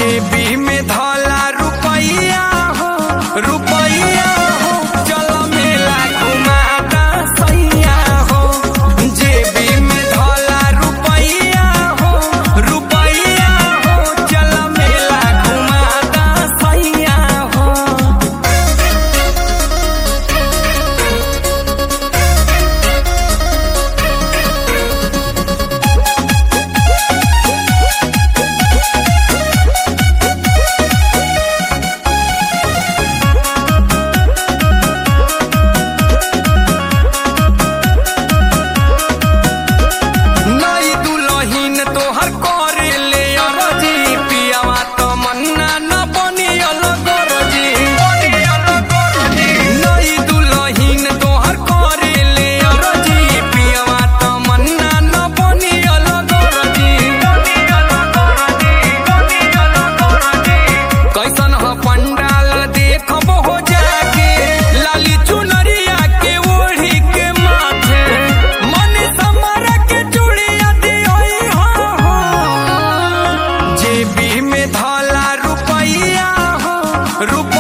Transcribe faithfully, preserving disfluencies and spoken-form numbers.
जेबी में धला रुपैया हो रुपैया हो चल मेला घुमाता सैया हो। जेबी में धला रुपैया हो रुपैया हो चल मेला घुमाता सैया हो। पंडाल देखब हो जाके लाली चुनरिया के ओढ़ी के माथे मन समर के चूड़िया दियोई हो हो। जेबी में धला रुपैया हो रुपैया